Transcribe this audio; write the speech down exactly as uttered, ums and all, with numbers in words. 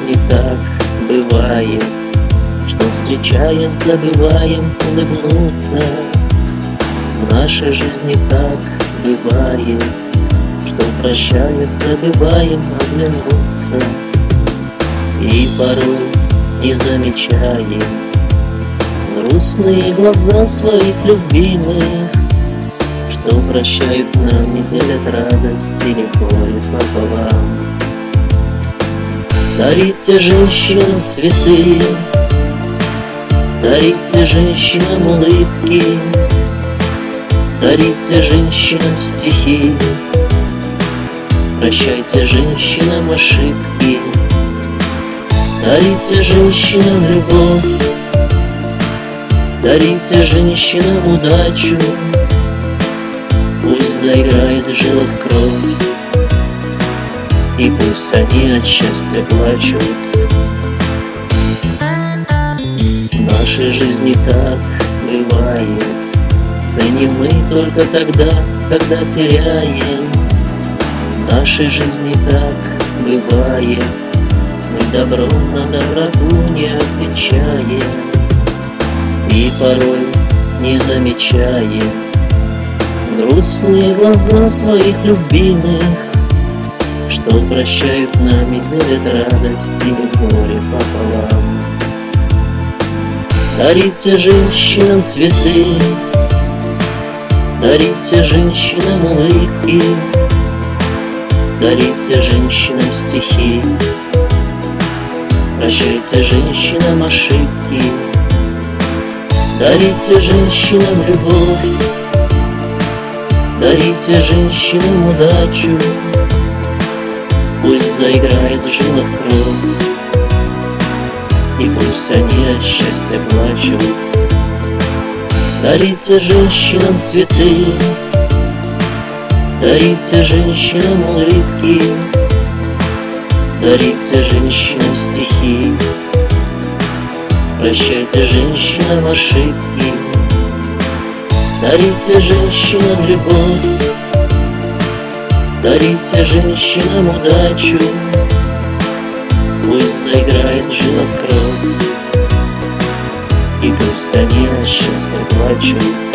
жизни так бывает, что, встречаясь, забываем улыбнуться. В нашей жизни так бывает, что, прощаясь, забываем оглянуться. И порой не замечаем грустные глаза своих любимых, что прощают нам, не делят радости и горе пополам. Дарите женщинам цветы, дарите женщинам улыбки, дарите женщинам стихи, прощайте женщинам ошибки. Дарите женщинам любовь, дарите женщинам удачу, пусть заиграет в жилах кровь, и пусть они от счастья плачут. В нашей жизни так бывает, ценим мы только тогда, когда теряем. В нашей жизни так бывает, мы добром на доброту не отвечаем. И порой не замечаем грустные глаза своих любимых, что прощают нам и делят радость и горе пополам. Дарите женщинам цветы, дарите женщинам улыбки, дарите женщинам стихи, прощайте женщинам ошибки. Дарите женщинам любовь, дарите женщинам удачу, пусть заиграет в жилах кровь, и пусть они от счастья плачут. Дарите женщинам цветы, дарите женщинам улыбки, дарите женщинам стихи, прощайте женщинам ошибки. Дарите женщинам любовь, дарите женщинам удачу, пусть заиграет в жилах кровь, и пусть они от счастья плачут.